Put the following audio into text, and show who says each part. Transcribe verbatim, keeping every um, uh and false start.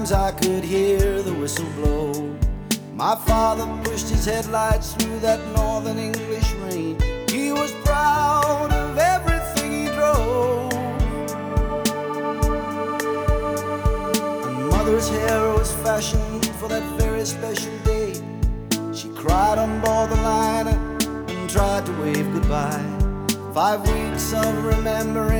Speaker 1: Sometimes I could hear the whistle blow. My father pushed his headlights through that northern English rain. He was proud of everything he drove. And mother's hair was fashioned for that very special day. She cried on board the liner and tried to wave goodbye. Five weeks of remembering